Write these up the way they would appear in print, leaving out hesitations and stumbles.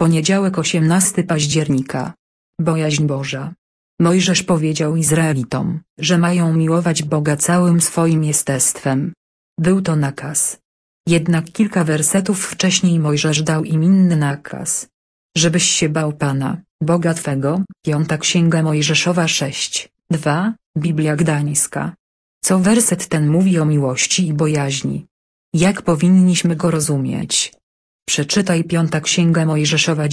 Poniedziałek 18 października. Bojaźń Boża. Mojżesz powiedział Izraelitom, że mają miłować Boga całym swoim jestestwem. Był to nakaz. Jednak kilka wersetów wcześniej Mojżesz dał im inny nakaz. Żebyś się bał Pana, Boga Twego, 5 Księga Mojżeszowa 6:2, Biblia Gdańska. Co werset ten mówi o miłości i bojaźni? Jak powinniśmy go rozumieć? Przeczytaj 5 Księga Mojżeszowa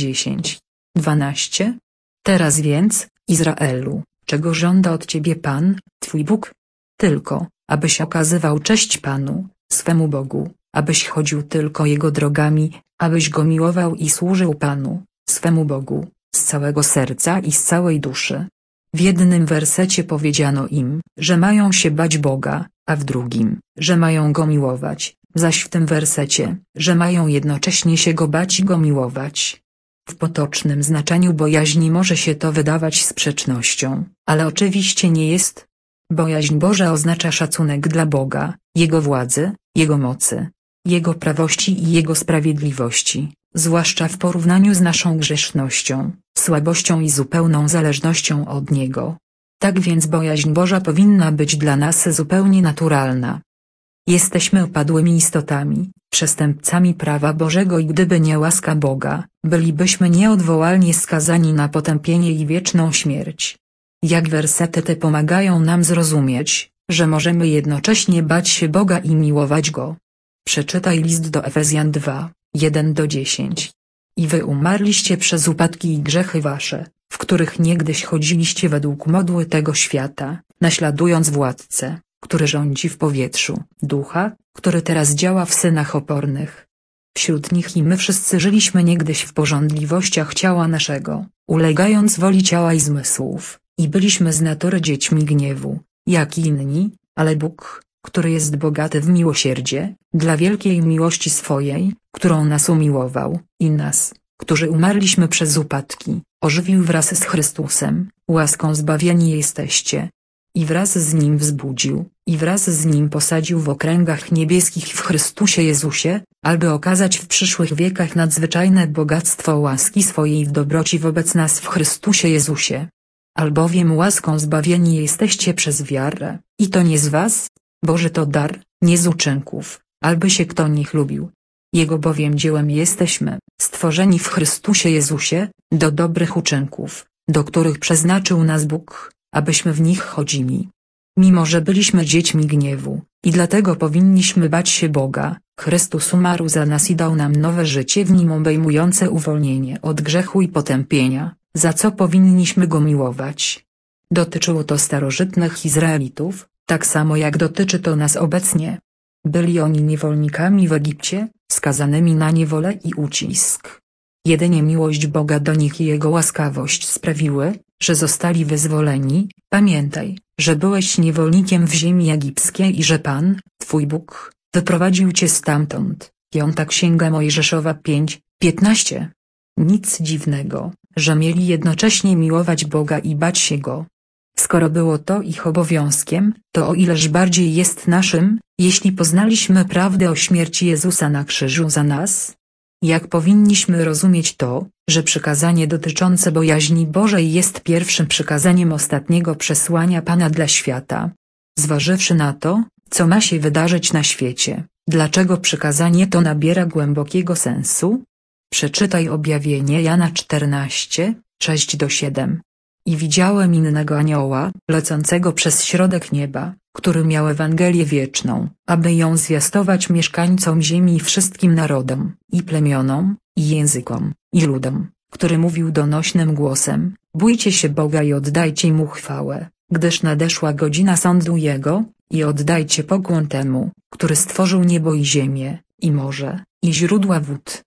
10:12. Teraz więc, Izraelu, czego żąda od ciebie Pan, Twój Bóg? Tylko, abyś okazywał cześć Panu, swemu Bogu, abyś chodził tylko Jego drogami, abyś Go miłował i służył Panu, swemu Bogu, z całego serca i z całej duszy. W jednym wersecie powiedziano im, że mają się bać Boga, a w drugim, że mają Go miłować, zaś w tym wersecie, że mają jednocześnie się Go bać i Go miłować. W potocznym znaczeniu bojaźni może się to wydawać sprzecznością, ale oczywiście nie jest. Bojaźń Boża oznacza szacunek dla Boga, Jego władzy, Jego mocy, Jego prawości i Jego sprawiedliwości, zwłaszcza w porównaniu z naszą grzesznością, słabością i zupełną zależnością od Niego. Tak więc bojaźń Boża powinna być dla nas zupełnie naturalna. Jesteśmy upadłymi istotami, przestępcami prawa Bożego i gdyby nie łaska Boga, bylibyśmy nieodwołalnie skazani na potępienie i wieczną śmierć. Jak wersety te pomagają nam zrozumieć, że możemy jednocześnie bać się Boga i miłować Go. Przeczytaj list do Efezjan 2:1-10. I wy umarliście przez upadki i grzechy wasze, w których niegdyś chodziliście według modły tego świata, naśladując władcę, który rządzi w powietrzu, ducha, który teraz działa w synach opornych. Wśród nich i my wszyscy żyliśmy niegdyś w pożądliwościach ciała naszego, ulegając woli ciała i zmysłów, i byliśmy z natury dziećmi gniewu, jak i inni, ale Bóg, który jest bogaty w miłosierdzie, dla wielkiej miłości swojej, którą nas umiłował, i nas, którzy umarliśmy przez upadki, ożywił wraz z Chrystusem, łaską zbawieni jesteście. I wraz z Nim wzbudził, i wraz z Nim posadził w okręgach niebieskich w Chrystusie Jezusie, aby okazać w przyszłych wiekach nadzwyczajne bogactwo łaski swojej w dobroci wobec nas w Chrystusie Jezusie. Albowiem łaską zbawieni jesteście przez wiarę, i to nie z was, Boży to dar, nie z uczynków, aby się kto nie chlubił. Jego bowiem dziełem jesteśmy, stworzeni w Chrystusie Jezusie, do dobrych uczynków, do których przeznaczył nas Bóg, abyśmy w nich chodzili. Mimo że byliśmy dziećmi gniewu, i dlatego powinniśmy bać się Boga, Chrystus umarł za nas i dał nam nowe życie w Nim obejmujące uwolnienie od grzechu i potępienia, za co powinniśmy Go miłować. Dotyczyło to starożytnych Izraelitów, tak samo jak dotyczy to nas obecnie. Byli oni niewolnikami w Egipcie, skazanymi na niewolę i ucisk. Jedynie miłość Boga do nich i Jego łaskawość sprawiły, że zostali wyzwoleni. Pamiętaj, że byłeś niewolnikiem w ziemi egipskiej i że Pan, Twój Bóg, wyprowadził cię stamtąd. 5 Księga Mojżeszowa 5:15. Nic dziwnego, że mieli jednocześnie miłować Boga i bać się Go. Skoro było to ich obowiązkiem, to o ileż bardziej jest naszym, jeśli poznaliśmy prawdę o śmierci Jezusa na krzyżu za nas? Jak powinniśmy rozumieć to, że przykazanie dotyczące bojaźni Bożej jest pierwszym przykazaniem ostatniego przesłania Pana dla świata? Zważywszy na to, co ma się wydarzyć na świecie, dlaczego przykazanie to nabiera głębokiego sensu? Przeczytaj Objawienie Jana 14:6-7. I widziałem innego anioła, lecącego przez środek nieba, który miał Ewangelię wieczną, aby ją zwiastować mieszkańcom ziemi i wszystkim narodom, i plemionom, i językom, i ludom, który mówił donośnym głosem: bójcie się Boga i oddajcie Mu chwałę, gdyż nadeszła godzina sądu Jego, i oddajcie pokłon Temu, który stworzył niebo i ziemię, i morze, i źródła wód,